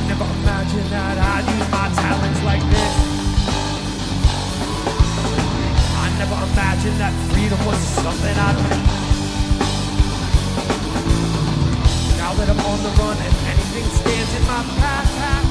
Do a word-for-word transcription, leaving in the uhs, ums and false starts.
never imagined that I'd use my talents like this. I never imagined that freedom was something I'd miss. Now that I'm on the run and anything stands in my path,